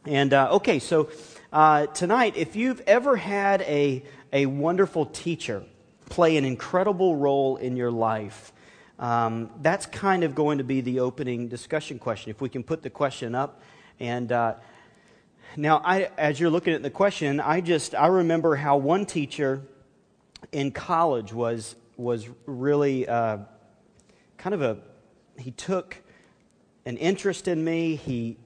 And okay, so tonight, if you've ever had a wonderful teacher play an incredible role in your life, that's kind of going to be the opening discussion question. If we can put the question up. And now, as you're looking at the question, I remember how one teacher in college was really he took an interest in me.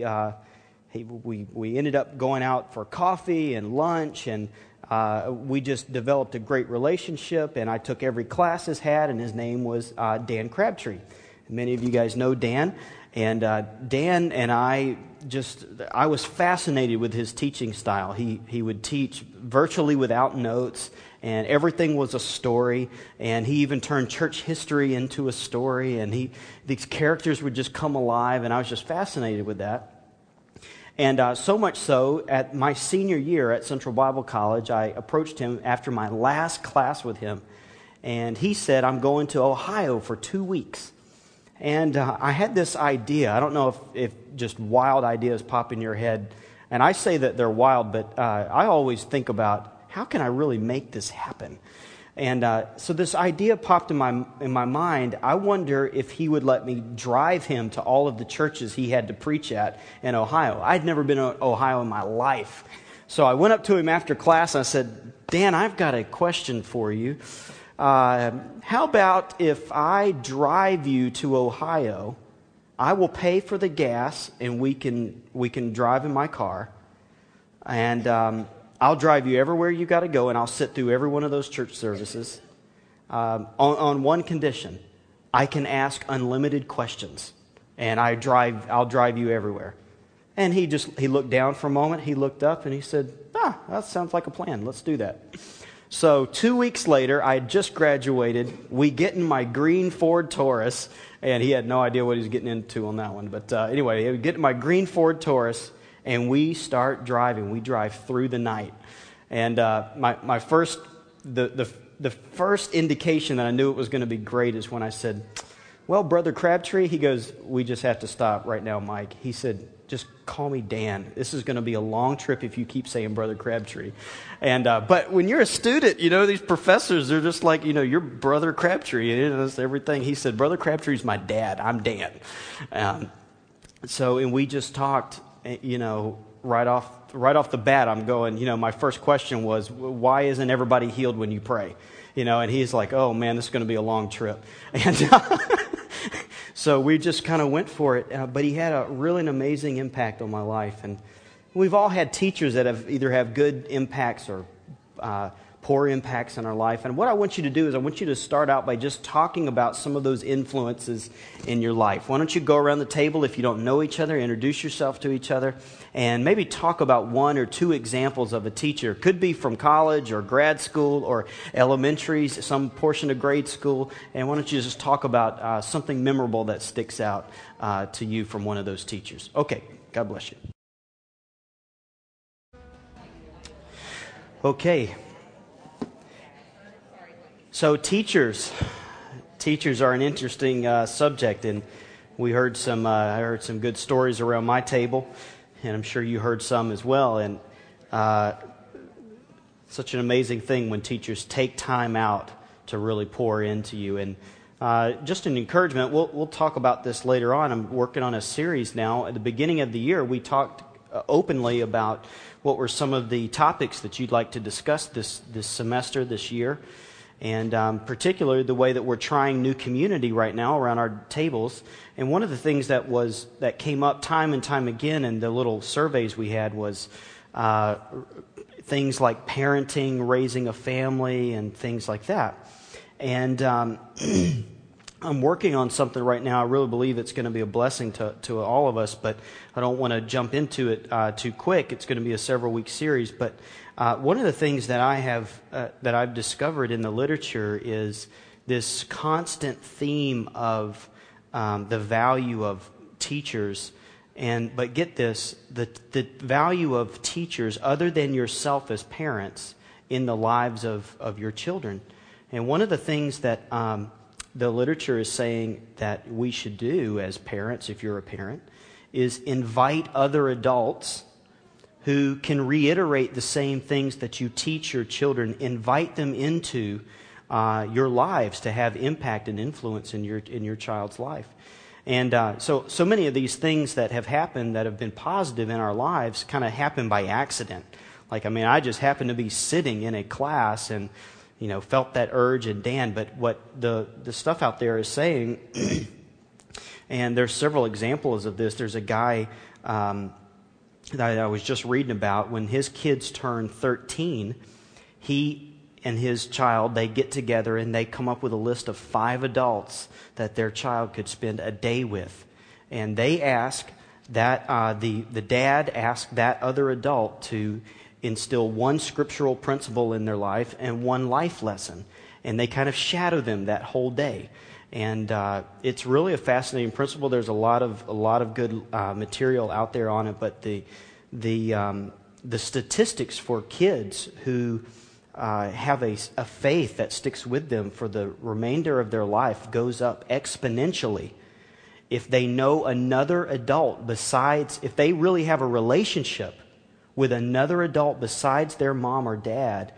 We ended up going out for coffee and lunch, and we just developed a great relationship, and I took every class his had, and his name was Dan Crabtree. Many of you guys know Dan, and Dan and I was fascinated with his teaching style. He would teach virtually without notes, and everything was a story, and he even turned church history into a story, and these characters would just come alive, and I was just fascinated with that. And so much so, at my senior year at Central Bible College, I approached him after my last class with him, and he said, "I'm going to Ohio for 2 weeks." And I had this idea. I don't know if just wild ideas pop in your head, and I say that they're wild, but I always think about, how can I really make this happen? And so this idea popped in my mind. I wonder if he would let me drive him to all of the churches he had to preach at in Ohio. I'd never been to Ohio in my life. So I went up to him after class and I said, "Dan, I've got a question for you. How about if I drive you to Ohio? I will pay for the gas, and we can drive in my car. And I'll drive you everywhere you got to go, and I'll sit through every one of those church services on one condition: I can ask unlimited questions, and I'll drive you everywhere." And he looked down for a moment. He looked up and he said, "That sounds like a plan. Let's do that." So 2 weeks later, I had just graduated. We get in my green Ford Taurus, and he had no idea what he was getting into on that one. But anyway, we get in my green Ford Taurus, and we start driving. We drive through the night. And the first indication that I knew it was going to be great is when I said, "Well, Brother Crabtree," he goes, "We just have to stop right now, Mike." He said, "Just call me Dan. This is going to be a long trip if you keep saying Brother Crabtree." And but when you're a student, these professors, they're just like, you're Brother Crabtree. That's everything. He said, "Brother Crabtree's my dad. I'm Dan." And we just talked. Right off the bat, I'm going, my first question was, "Why isn't everybody healed when you pray?" And he's like, "Oh man, this is going to be a long trip." And so we just kind of went for it. But he had an amazing impact on my life. And we've all had teachers that either have good impacts or poor impacts in our life. And what I want you to do is I want you to start out by just talking about some of those influences in your life. Why don't you go around the table, if you don't know each other, introduce yourself to each other, and maybe talk about one or two examples of a teacher. Could be from college or grad school or elementary, some portion of grade school. And why don't you just talk about something memorable that sticks out to you from one of those teachers. Okay, God bless you. Okay. So teachers are an interesting subject, and I heard some good stories around my table, and I'm sure you heard some as well. And such an amazing thing when teachers take time out to really pour into you. And just an encouragement. We'll talk about this later on. I'm working on a series now. At the beginning of the year, we talked openly about what were some of the topics that you'd like to discuss this semester, this year. And particularly the way that we're trying New Community right now around our tables. And one of the things that came up time and time again in the little surveys we had was things like parenting, raising a family, and things like that. And I'm working on something right now. I really believe it's going to be a blessing to all of us, but I don't want to jump into it too quick. It's going to be a several-week series, but one of the things that I've discovered in the literature is this constant theme of the value of teachers, but get this, the value of teachers other than yourself as parents in the lives of your children. And one of the things that the literature is saying that we should do as parents, if you're a parent, is invite other adults who can reiterate the same things that you teach your children. Invite them into your lives to have impact and influence in your child's life. And so many of these things that have happened that have been positive in our lives kind of happen by accident. I just happened to be sitting in a class and, felt that urge in Dan. But what the stuff out there is saying, and there's several examples of this. There's a guy that I was just reading about. When his kids turn 13, he and his child, they get together and they come up with a list of 5 adults that their child could spend a day with. And they ask that, the dad asked that other adult to instill one scriptural principle in their life and one life lesson. And they kind of shadow them that whole day. And it's really a fascinating principle. There's a lot of good material out there on it, but the statistics for kids who have a faith that sticks with them for the remainder of their life goes up exponentially if they know another adult besides, if they really have a relationship with another adult besides their mom or dad,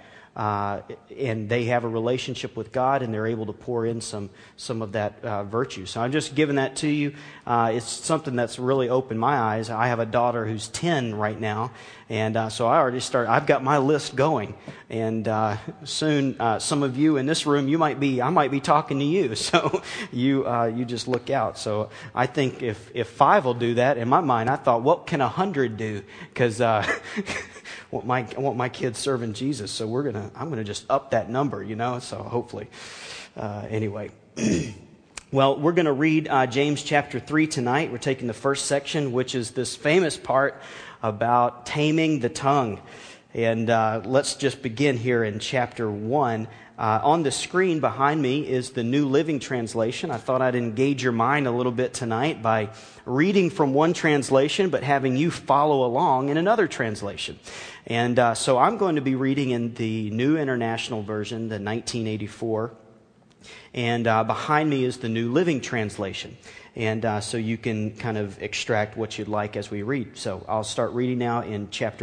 and they have a relationship with God, and they're able to pour in some of that virtue. So I'm just giving that to you. It's something that's really opened my eyes. I have a daughter who's 10 right now, and so I've got my list going. And soon, some of you in this room, I might be talking to you. So you just look out. So I think if 5 will do that, in my mind, I thought, what can 100 do? Because I want my kids serving Jesus, so I'm gonna just up that number, So hopefully, anyway. Well, we're gonna read James chapter 3 tonight. We're taking the first section, which is this famous part about taming the tongue, and let's just begin here in chapter 1. On the screen behind me is the New Living Translation. I thought I'd engage your mind a little bit tonight by reading from one translation, but having you follow along in another translation. And so I'm going to be reading in the New International Version, the 1984. And behind me is the New Living Translation. And so you can kind of extract what you'd like as we read. So I'll start reading now in chapter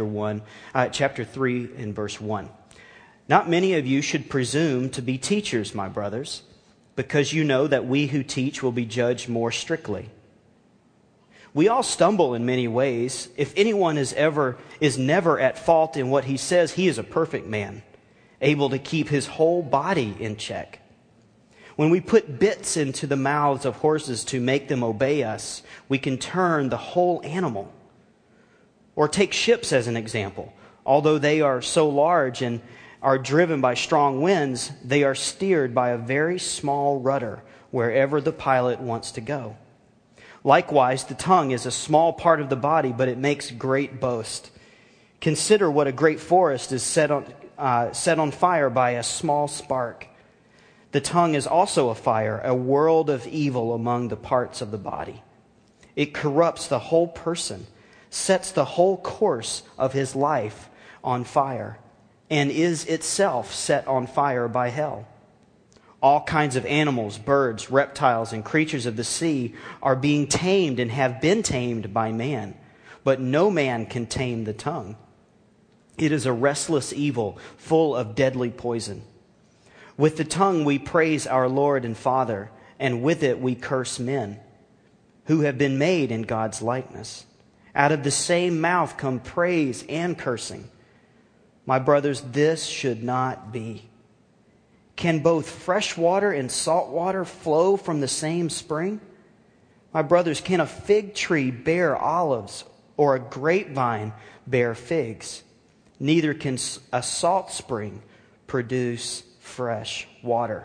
3 in verse 1. Not many of you should presume to be teachers, my brothers, because you know that we who teach will be judged more strictly. We all stumble in many ways. If anyone is never at fault in what he says, he is a perfect man, able to keep his whole body in check. When we put bits into the mouths of horses to make them obey us, we can turn the whole animal. Or take ships as an example. Although they are so large and are driven by strong winds, they are steered by a very small rudder wherever the pilot wants to go. Likewise, the tongue is a small part of the body, but it makes great boast. Consider what a great forest is set on fire by a small spark. The tongue is also a fire, a world of evil among the parts of the body. It corrupts the whole person, sets the whole course of his life on fire, and is itself set on fire by hell. All kinds of animals, birds, reptiles, and creatures of the sea are being tamed and have been tamed by man, but no man can tame the tongue. It is a restless evil, full of deadly poison. With the tongue we praise our Lord and Father, and with it we curse men, who have been made in God's likeness. Out of the same mouth come praise and cursing. My brothers, this should not be. Can both fresh water and salt water flow from the same spring? My brothers, can a fig tree bear olives or a grapevine bear figs? Neither can a salt spring produce fresh water.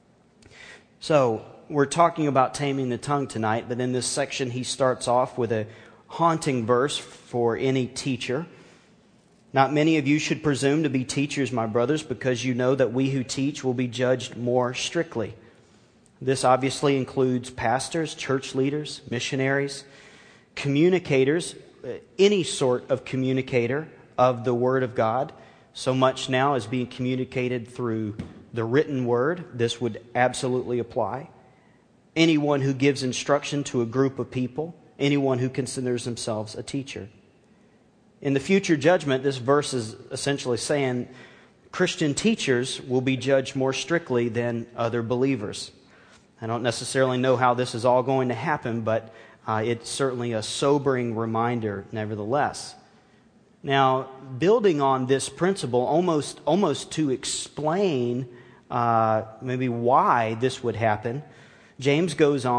So we're talking about taming the tongue tonight, but in this section he starts off with a haunting verse for any teacher. Not many of you should presume to be teachers, my brothers, because you know that we who teach will be judged more strictly. This obviously includes pastors, church leaders, missionaries, communicators, any sort of communicator of the Word of God. So much now is being communicated through the written Word. This would absolutely apply. Anyone who gives instruction to a group of people, anyone who considers themselves a teacher. In the future judgment, this verse is essentially saying Christian teachers will be judged more strictly than other believers. I don't necessarily know how this is all going to happen, but it's certainly a sobering reminder nevertheless. Now, building on this principle, almost to explain maybe why this would happen, James,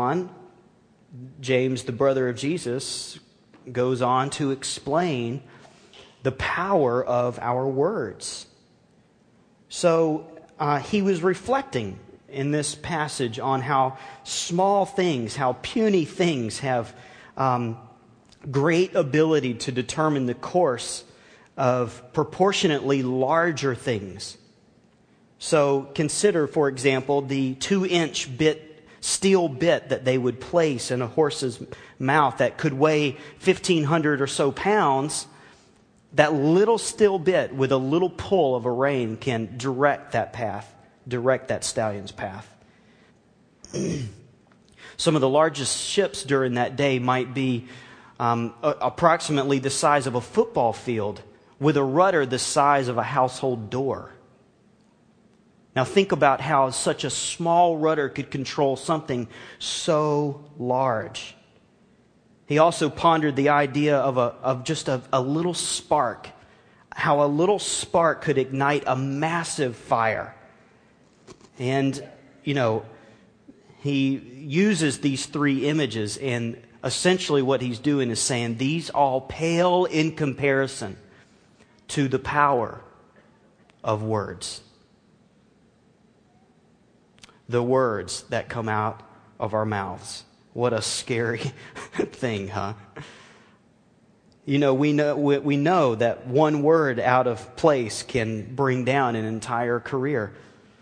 the brother of Jesus, goes on to explain the power of our words. So he was reflecting in this passage on how small things, how puny things have great ability to determine the course of proportionately larger things. So consider, for example, the 2-inch steel bit that they would place in a horse's mouth that could weigh 1,500 or so pounds. That little steel bit with a little pull of a rein can direct that stallion's path. Some of the largest ships during that day might be approximately the size of a football field with a rudder the size of a household door. Now think about how such a small rudder could control something so large. He also pondered the idea of just a little spark, how a little spark could ignite a massive fire. And, he uses these 3 images, and essentially what he's doing is saying these all pale in comparison to the power of words. The words that come out of our mouths. What a scary thing, huh? We know that one word out of place can bring down an entire career.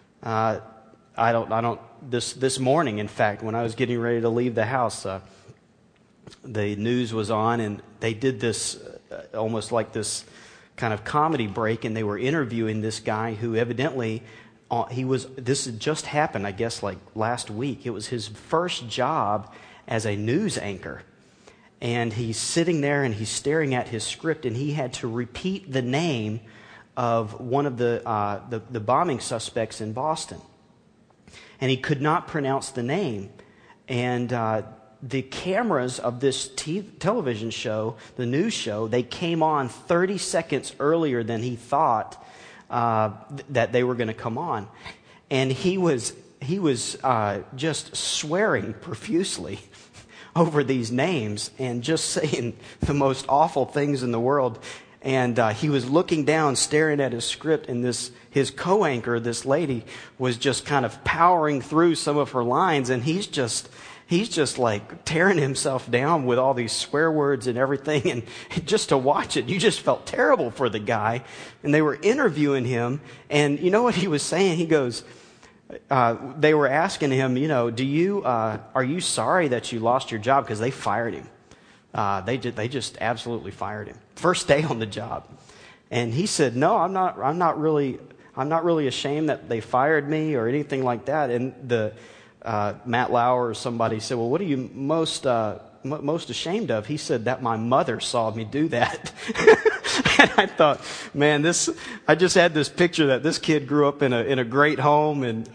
This morning, in fact, when I was getting ready to leave the house, the news was on, and they did this almost like this kind of comedy break, and they were interviewing this guy who evidently this had just happened, I guess, like last week. It was his first job as a news anchor. And he's sitting there and he's staring at his script, and he had to repeat the name of one of the bombing suspects in Boston. And he could not pronounce the name. And the cameras of this television show, the news show, they came on 30 seconds earlier than he thought that they were going to come on. And he was just swearing profusely over these names and just saying the most awful things in the world. And he was looking down, staring at his script, and his co-anchor, this lady, was just kind of powering through some of her lines, and he's just like tearing himself down with all these swear words and everything. And just to watch it, you just felt terrible for the guy. And they were interviewing him, and you know what he was saying? He goes, they were asking him, are you sorry that you lost your job? Because they fired him. They just absolutely fired him. First day on the job. And he said, no, I'm not really ashamed that they fired me or anything like that. And the Matt Lauer or somebody said, well, what are you most ashamed of? He said that my mother saw me do that. And I thought, man, I just had this picture that this kid grew up in a great home, and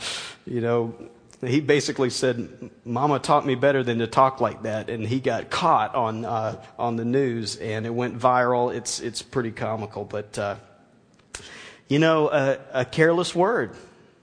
he basically said, Mama taught me better than to talk like that, and he got caught on the news, and it went viral. It's pretty comical, but a careless word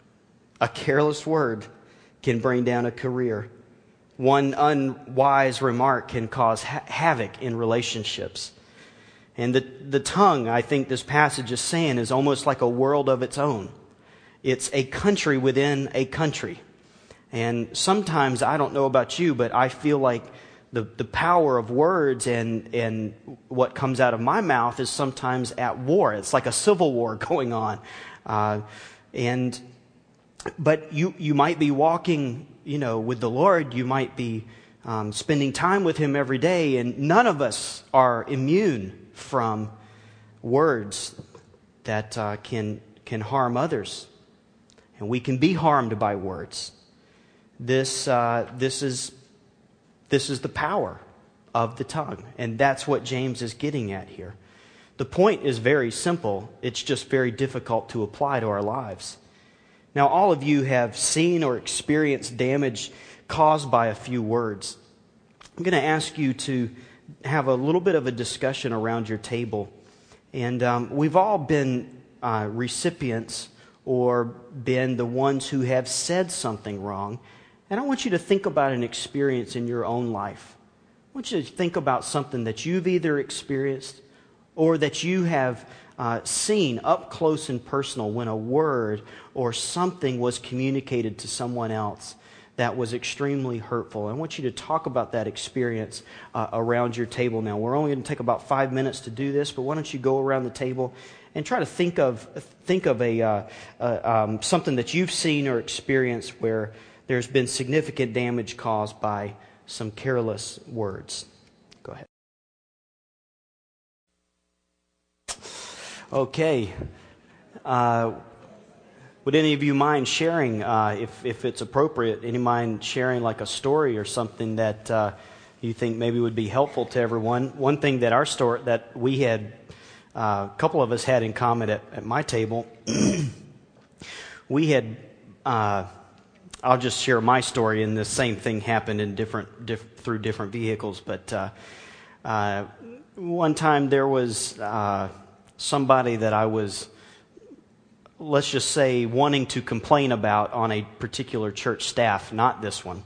can bring down a career. One unwise remark can cause havoc in relationships. And the tongue, I think this passage is saying, is almost like a world of its own. It's a country within a country. And sometimes, I don't know about you, but I feel like the power of words and what comes out of my mouth is sometimes at war. It's like a civil war going on. But you might be walking, with the Lord. You might be spending time with Him every day, and none of us are immune from words that can harm others, and we can be harmed by words. This is the power of the tongue, and that's what James is getting at here. The point is very simple. It's just very difficult to apply to our lives. Now, all of you have seen or experienced damage caused by a few words. I'm going to ask you to have a little bit of a discussion around your table. And we've all been recipients or been the ones who have said something wrong. And I want you to think about an experience in your own life. I want you to think about something that you've either experienced or that you have seen up close and personal when a word or something was communicated to someone else that was extremely hurtful. I want you to talk about that experience around your table now. We're only going to take about 5 minutes to do this, but why don't you go around the table and try to think of something that you've seen or experienced where there's been significant damage caused by some careless words. Go ahead. Okay. Would any of you mind sharing, if it's appropriate, any mind sharing like a story or something that you think maybe would be helpful to everyone? One thing that we had, a couple of us had in common at my table, we had, I'll just share my story, and the same thing happened in through different vehicles. But one time there was somebody that I was, let's just say, wanting to complain about on a particular church staff, not this one.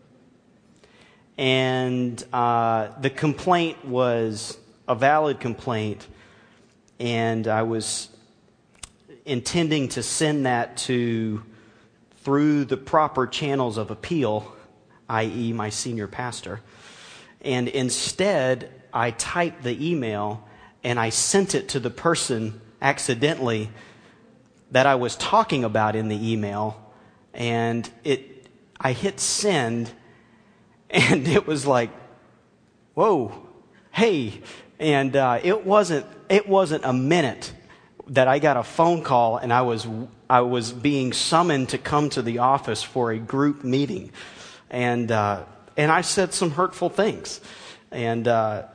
And the complaint was a valid complaint, and I was intending to send that through the proper channels of appeal, i.e. my senior pastor. And instead, I typed the email and I sent it to the person accidentally that I was talking about in the email, and I hit send, and it was like, whoa, hey, and it wasn't a minute that I got a phone call, and I was being summoned to come to the office for a group meeting, and I said some hurtful things, and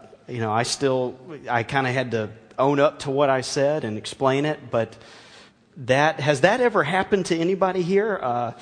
I kind of had to own up to what I said and explain it, but has that ever happened to anybody here?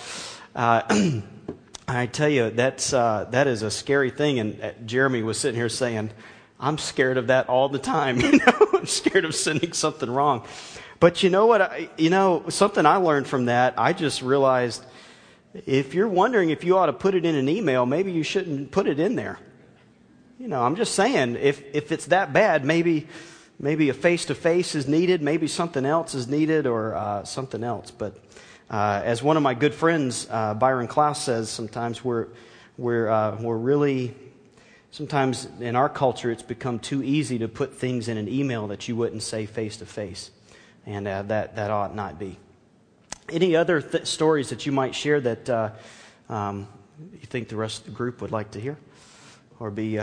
I tell you, that is a scary thing. And Jeremy was sitting here saying, "I'm scared of that all the time. I'm scared of sending something wrong." But you know what? Something I learned from that. I just realized if you're wondering if you ought to put it in an email, maybe you shouldn't put it in there. I'm just saying, if it's that bad, maybe a face-to-face is needed, maybe something else is needed, or something else. But as one of my good friends, Byron Klaus, says, sometimes we're really, sometimes in our culture, it's become too easy to put things in an email that you wouldn't say face-to-face, and that ought not be. Any other stories that you might share that you think the rest of the group would like to hear? Or be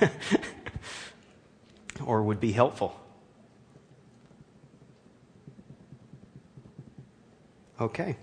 or would be helpful. Okay.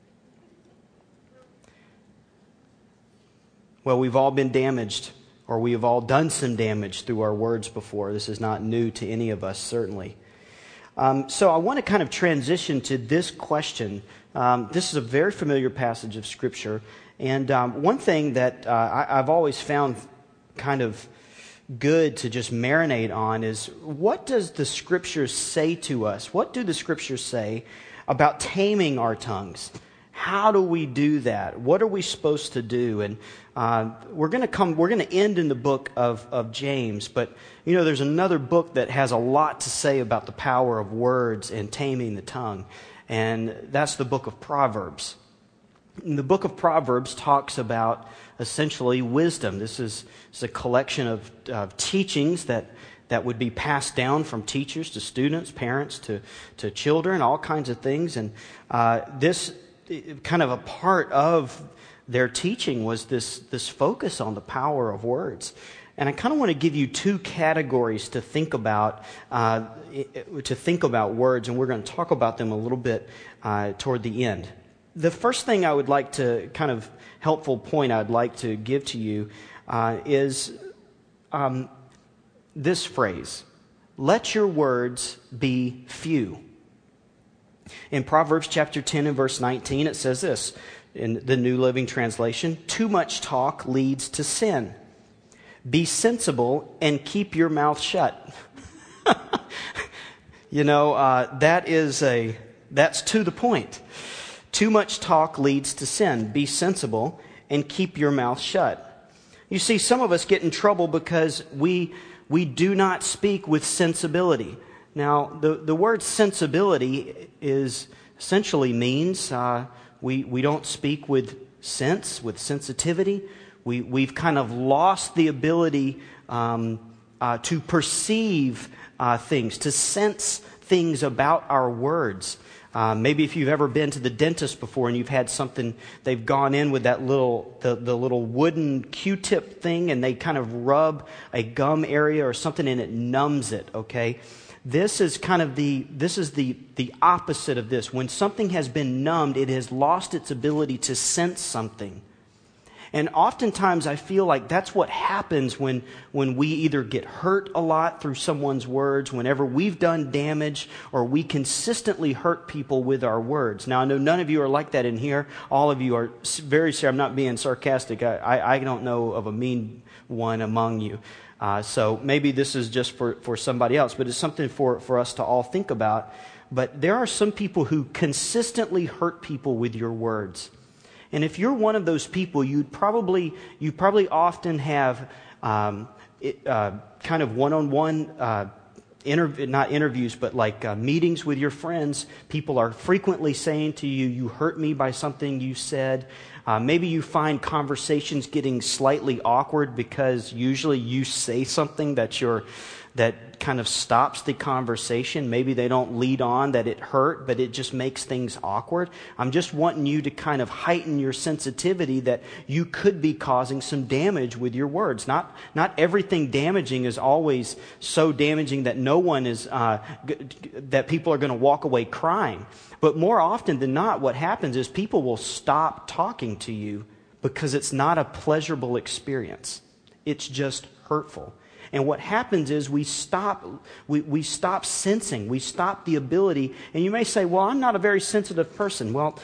Well, we've all been damaged, or we have all done some damage through our words before. This is not new to any of us, certainly. So I want to kind of transition to this question. This is a very familiar passage of Scripture, and one thing that I've always found kind of good to just marinate on is, what does the Scriptures say to us? What do the Scriptures say about taming our tongues? How do we do that? What are we supposed to do? And we're going to end in the book of James, but there's another book that has a lot to say about the power of words and taming the tongue, and that's the book of Proverbs. And the book of Proverbs talks about essentially wisdom. This is a collection of teachings that would be passed down from teachers to students, parents to children, all kinds of things. And this kind of a part of their teaching was this focus on the power of words. And I kind of want to give you two categories to think about words, and we're going to talk about them a little bit toward the end. The first thing I would like to kind of helpful point I'd like to give to you is this phrase. let your words be few. In Proverbs chapter 10 and verse 19, it says this, in the New Living Translation, too much talk leads to sin. Be sensible and keep your mouth shut. That's to the point. Too much talk leads to sin. Be sensible and keep your mouth shut. You see, some of us get in trouble because we do not speak with sensibility. Now, the word sensibility is essentially means we don't speak with sense, with sensitivity. We've kind of lost the ability to perceive things, to sense things about our words. Maybe if you've ever been to the dentist before and you've had something, they've gone in with that the little wooden Q-tip thing and they kind of rub a gum area or something and it numbs it, okay? This is the opposite of this. When something has been numbed, it has lost its ability to sense something. And oftentimes I feel like that's what happens when we either get hurt a lot through someone's words, whenever we've done damage, or we consistently hurt people with our words. Now, I know none of you are like that in here. All of you are very serious. I'm not being sarcastic. I don't know of a mean one among you. So maybe this is just for somebody else, but it's something for us to all think about. But there are some people who consistently hurt people with your words. And if you're one of those people, you probably often have kind of one-on-one not interviews, but like meetings with your friends. People are frequently saying to you, "You hurt me by something you said." Maybe you find conversations getting slightly awkward because usually you say something that kind of stops the conversation. Maybe they don't lead on that it hurt, but it just makes things awkward. I'm just wanting you to kind of heighten your sensitivity that you could be causing some damage with your words. Not everything damaging is always so damaging that no one is that people are going to walk away crying. But more often than not, what happens is people will stop talking to you because it's not a pleasurable experience. It's just hurtful. And what happens is we stop sensing, we stop the ability. And you may say, well, I'm not a very sensitive person. Well,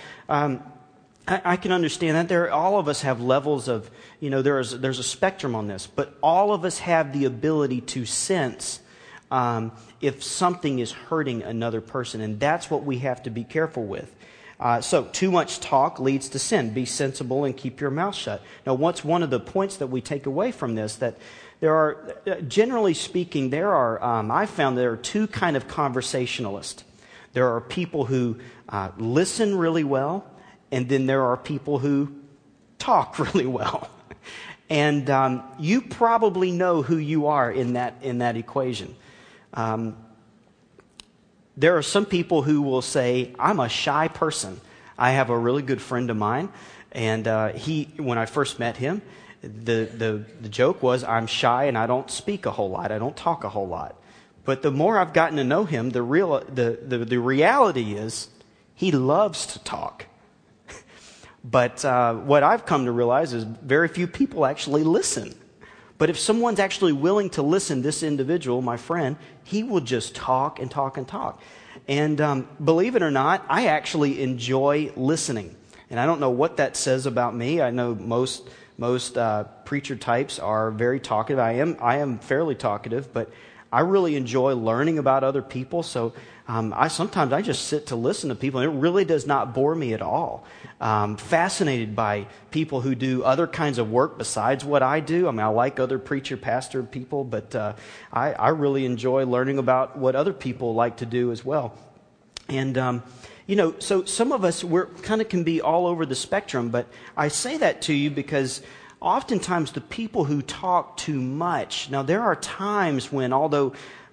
I can understand that. All of us have levels of, there's a spectrum on this. But all of us have the ability to sense if something is hurting another person. And that's what we have to be careful with. So too much talk leads to sin. Be sensible and keep your mouth shut. Now, what's one of the points that we take away from this? That there are, generally speaking, I found there are two kind of conversationalists. There are people who listen really well, and then there are people who talk really well. And you probably know who you are in that equation. There are some people who will say, I'm a shy person. I have a really good friend of mine, and when I first met him, the joke was, I'm shy and I don't speak a whole lot. I don't talk a whole lot. But the more I've gotten to know him, the reality is he loves to talk. But what I've come to realize is very few people actually listen. But if someone's actually willing to listen, this individual, my friend, he will just talk and talk and talk. And believe it or not, I actually enjoy listening. And I don't know what that says about me. I know most preacher types are very talkative. I am fairly talkative, but I really enjoy learning about other people. So sometimes I just sit to listen to people, and it really does not bore me at all. Fascinated by people who do other kinds of work besides what I do. I mean, I like other preacher, pastor people, but I really enjoy learning about what other people like to do as well. And so some of us, we're kind of can be all over the spectrum, but I say that to you because oftentimes the people who talk too much, now there are times when, although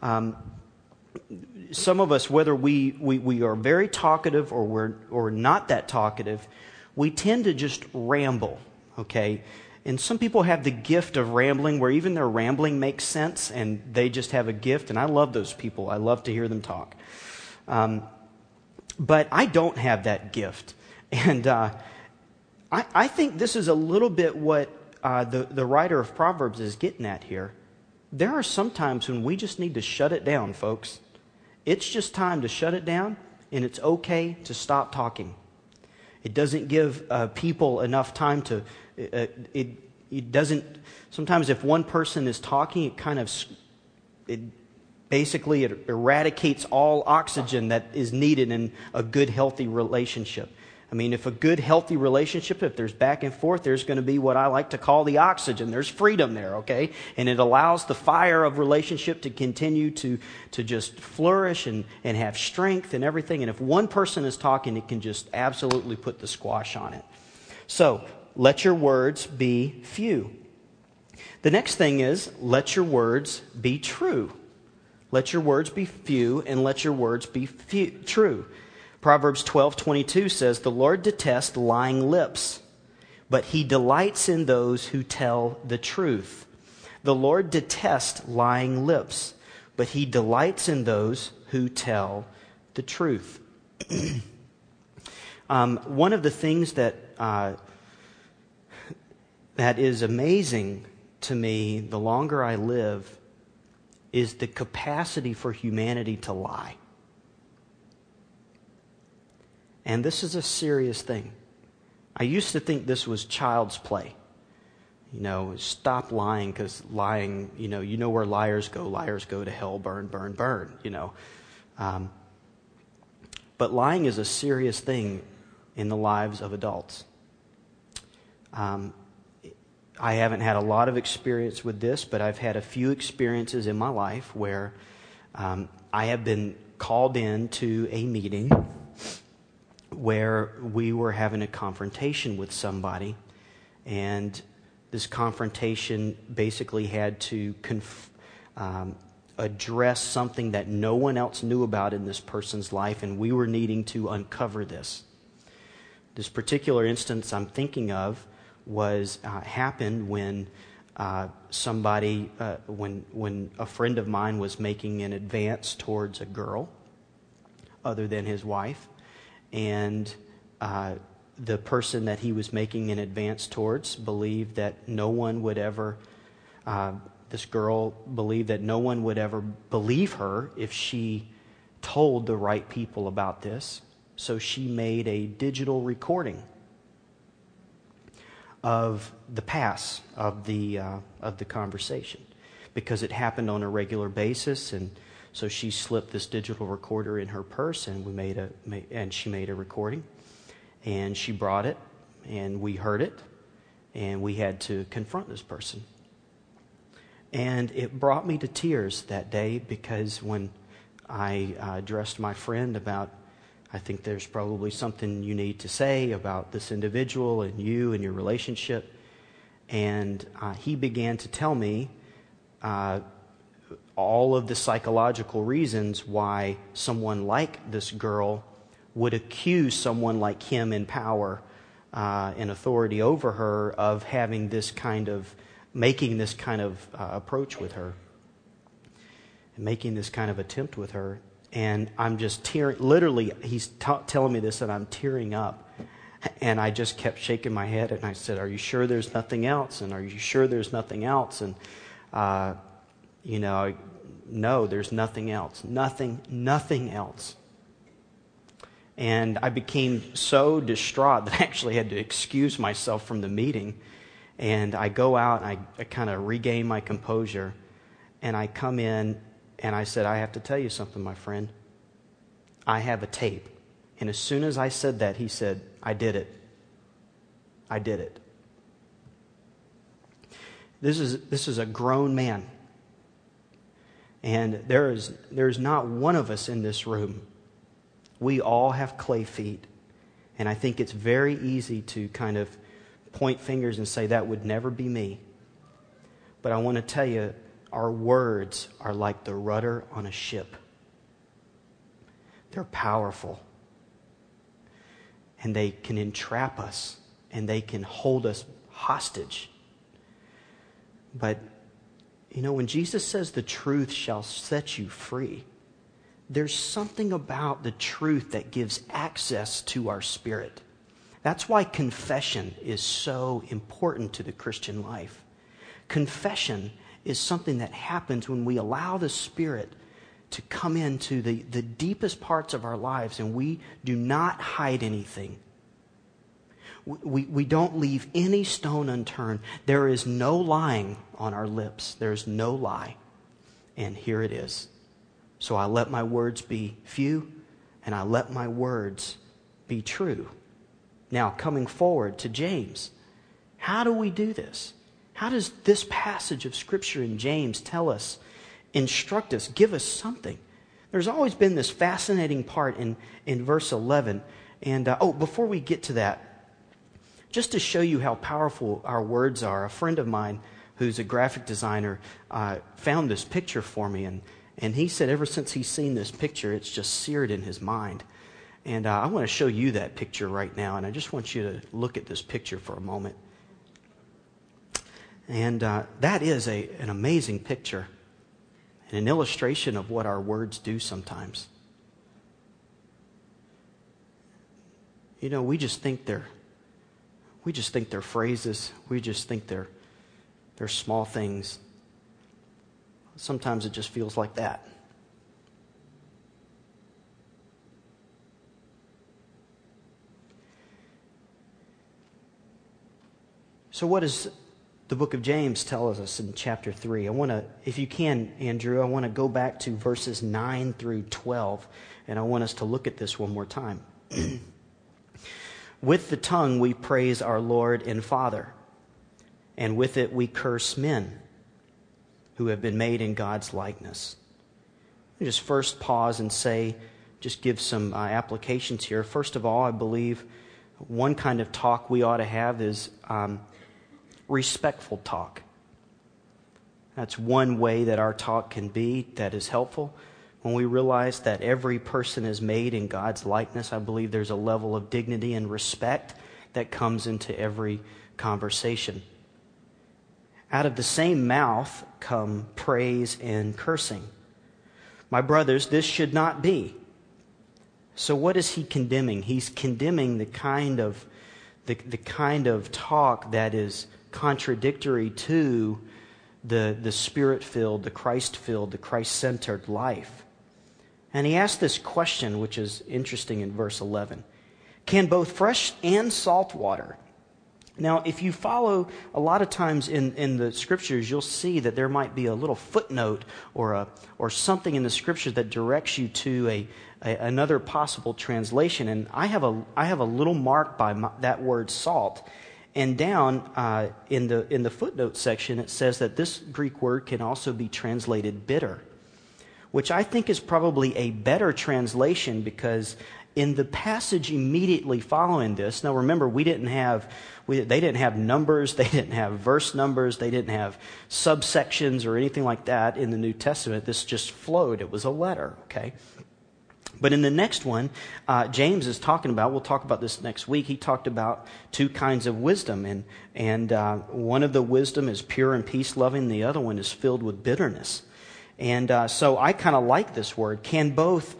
some of us, whether we are very talkative or we're not that talkative, we tend to just ramble, okay? And some people have the gift of rambling where even their rambling makes sense and they just have a gift, and I love those people. I love to hear them talk. But I don't have that gift. And I think this is a little bit what the writer of Proverbs is getting at here. There are some times when we just need to shut it down, folks. It's just time to shut it down, and it's okay to stop talking. It doesn't give people enough time to, it doesn't, sometimes if one person is talking, it eradicates all oxygen that is needed in a good, healthy relationship. I mean, if a good, healthy relationship, if there's back and forth, there's going to be what I like to call the oxygen. There's freedom there, okay? And it allows the fire of relationship to continue to just flourish and have strength and everything. And if one person is talking, it can just absolutely put the squash on it. So, let your words be few. The next thing is, let your words be true. Let your words be few, and let your words be true. Proverbs 12:22 says, "The Lord detests lying lips, but He delights in those who tell the truth." The Lord detests lying lips, but He delights in those who tell the truth. One of the things that is amazing to me, the longer I live, is the capacity for humanity to lie. And this is a serious thing. I used to think this was child's play. Stop lying, because lying, you know where liars go. Liars go to hell, burn, burn, burn, But lying is a serious thing in the lives of adults. I haven't had a lot of experience with this, but I've had a few experiences in my life where I have been called in to a meeting where we were having a confrontation with somebody, and this confrontation basically had to address something that no one else knew about in this person's life, and we were needing to uncover this. This particular instance I'm thinking of happened when when a friend of mine was making an advance towards a girl other than his wife, and the person that he was making an advance towards believed that no one would ever, this girl believed that no one would ever believe her if she told the right people about this. So she made a digital recording of the pass of the conversation, because it happened on a regular basis, and so she slipped this digital recorder in her purse, and she made a recording, and she brought it, and we heard it, and we had to confront this person. And it brought me to tears that day, because when I addressed my friend about, I think there's probably something you need to say about this individual and you and your relationship, and he began to tell me all of the psychological reasons why someone like this girl would accuse someone like him in power and authority over her of having this kind of, making this kind of approach with her, and making this kind of attempt with her. And I'm just tearing, literally, he's telling me this, and I'm tearing up. And I just kept shaking my head, and I said, "Are you sure there's nothing else? And are you sure there's nothing else?" And, no, there's nothing else. Nothing else. And I became so distraught that I actually had to excuse myself from the meeting. And I go out, and I kind of regain my composure. And I come in, and I said, "I have to tell you something, my friend. I have a tape." And as soon as I said that, he said, "I did it. I did it." This is a grown man. And there's not one of us in this room. We all have clay feet. And I think it's very easy to kind of point fingers and say, "That would never be me." But I want to tell you, our words are like the rudder on a ship. They're powerful. And they can entrap us, and they can hold us hostage. But, when Jesus says the truth shall set you free, there's something about the truth that gives access to our spirit. That's why confession is so important to the Christian life. Confession is something that happens when we allow the Spirit to come into the deepest parts of our lives, and we do not hide anything. We don't leave any stone unturned. There is no lying on our lips. There is no lie. And here it is. So I let my words be few, and I let my words be true. Now, coming forward to James, how do we do this? How does this passage of Scripture in James tell us, instruct us, give us something? There's always been this fascinating part in verse 11. And, before we get to that, just to show you how powerful our words are, a friend of mine who's a graphic designer found this picture for me. And he said ever since he's seen this picture, it's just seared in his mind. And I want to show you that picture right now. And I just want you to look at this picture for a moment. And that is an amazing picture and an illustration of what our words do sometimes. You know, we just think they're phrases. We just think they're small things. Sometimes it just feels like that. So what does the book of James tell us in chapter 3? I want to, if you can, Andrew, I want to go back to verses 9 through 12, and I want us to look at this one more time. With the tongue we praise our Lord and Father, and with it we curse men who have been made in God's likeness. Let me just first pause and say, just give some applications here. First of all, I believe one kind of talk we ought to have is respectful talk. That's one way that our talk can be that is helpful. When we realize that every person is made in God's likeness, I believe there's a level of dignity and respect that comes into every conversation. Out of the same mouth come praise and cursing. My brothers, this should not be. So what is he condemning? He's condemning the kind of talk that is contradictory to the Spirit-filled, the Christ-filled, the Christ-centered life. And he asked this question, which is interesting in verse 11. Can both fresh and salt water? Now, if you follow a lot of times in the Scriptures, you'll see that there might be a little footnote or something in the Scriptures that directs you to another possible translation. And I have a little mark by that word salt. And down in the footnote section, it says that this Greek word can also be translated bitter, which I think is probably a better translation, because in the passage immediately following this, now remember, they didn't have numbers, they didn't have verse numbers, they didn't have subsections or anything like that in the New Testament. This just flowed. It was a letter, okay? But in the next one, James is talking about, we'll talk about this next week, he talked about two kinds of wisdom. And one of the wisdom is pure and peace-loving, the other one is filled with bitterness. And so I kind of like this word. Can both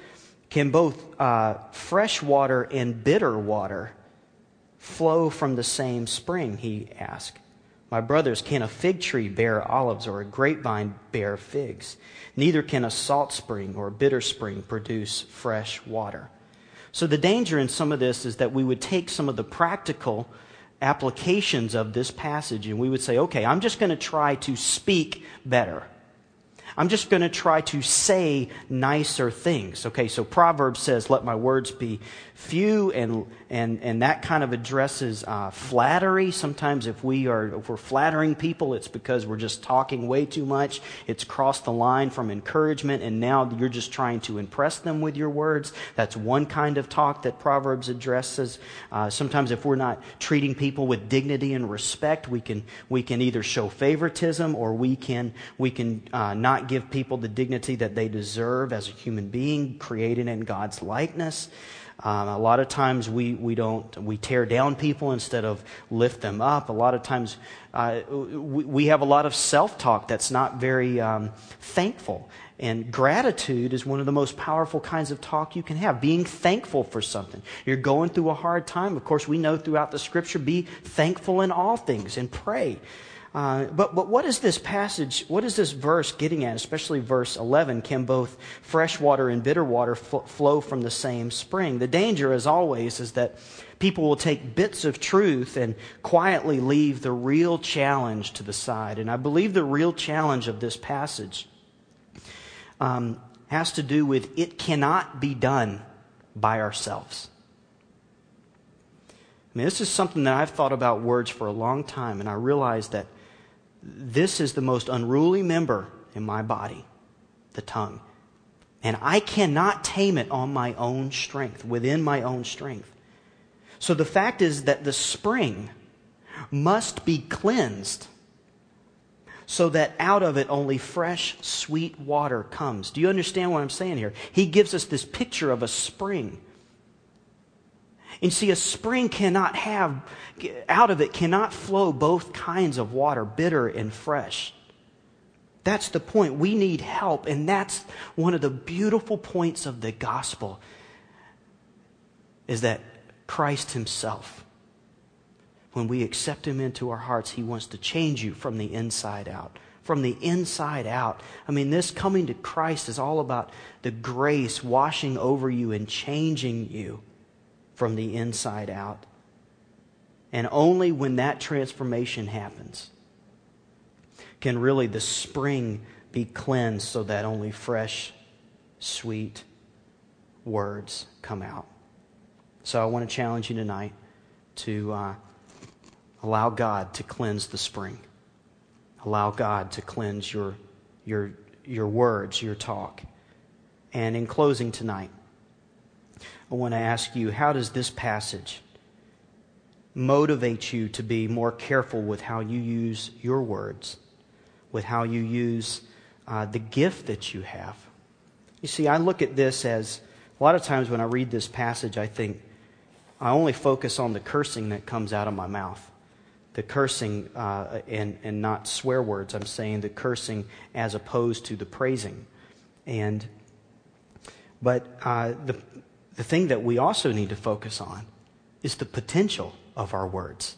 fresh water and bitter water flow from the same spring, he asked. My brothers, can a fig tree bear olives or a grapevine bear figs? Neither can a salt spring or a bitter spring produce fresh water. So the danger in some of this is that we would take some of the practical applications of this passage and we would say, okay, I'm just going to try to speak better. I'm just going to try to say nicer things. Okay, so Proverbs says, let my words be few, and that kind of addresses flattery. Sometimes if we're flattering people, it's because we're just talking way too much. It's crossed the line from encouragement, and now you're just trying to impress them with your words. That's one kind of talk that Proverbs addresses. Sometimes if we're not treating people with dignity and respect, we can either show favoritism or we can not give people the dignity that they deserve as a human being created in God's likeness. A lot of times we tear down people instead of lift them up. A lot of times we have a lot of self-talk that's not very thankful. And gratitude is one of the most powerful kinds of talk you can have. Being thankful for something. You're going through a hard time. Of course, we know throughout the Scripture, be thankful in all things and pray. But what is this passage, what is this verse getting at, especially verse 11? Can both fresh water and bitter water flow from the same spring? The danger, as always, is that people will take bits of truth and quietly leave the real challenge to the side. And I believe the real challenge of this passage has to do with it cannot be done by ourselves. I mean, this is something that I've thought about words for a long time, and I realize that this is the most unruly member in my body, the tongue. And I cannot tame it on my own strength, within my own strength. So the fact is that the spring must be cleansed so that out of it only fresh, sweet water comes. Do you understand what I'm saying here? He gives us this picture of a spring. And see, a spring cannot have, out of it cannot flow both kinds of water, bitter and fresh. That's the point. We need help, and that's one of the beautiful points of the gospel, is that Christ himself, when we accept him into our hearts, he wants to change you from the inside out. From the inside out. I mean, this coming to Christ is all about the grace washing over you and changing you from the inside out. And only when that transformation happens can really the spring be cleansed so that only fresh, sweet words come out. So I want to challenge you tonight to allow God to cleanse the spring. Allow God to cleanse your words, your talk. And in closing tonight, I want to ask you, how does this passage motivate you to be more careful with how you use your words, with how you use the gift that you have? You see, I look at this as, a lot of times when I read this passage, I think I only focus on the cursing that comes out of my mouth. The cursing and not swear words. I'm saying the cursing as opposed to the praising. But the thing that we also need to focus on is the potential of our words.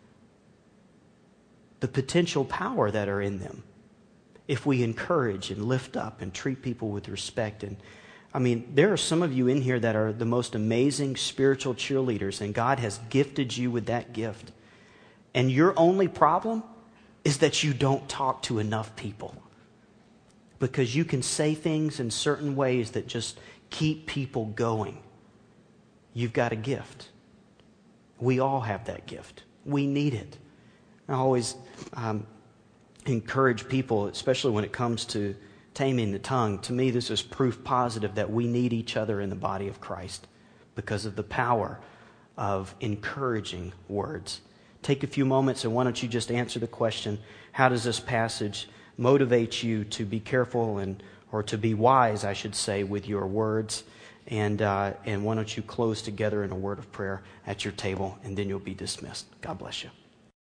The potential power that are in them. If we encourage and lift up and treat people with respect. And I mean, there are some of you in here that are the most amazing spiritual cheerleaders, and God has gifted you with that gift. And your only problem is that you don't talk to enough people. Because you can say things in certain ways that just keep people going. You've got a gift. We all have that gift. We need it. I always encourage people, especially when it comes to taming the tongue. To me, this is proof positive that we need each other in the body of Christ because of the power of encouraging words. Take a few moments and why don't you just answer the question, how does this passage motivate you to be careful or to be wise, I should say, with your words? And why don't you close together in a word of prayer at your table, and then you'll be dismissed. God bless you.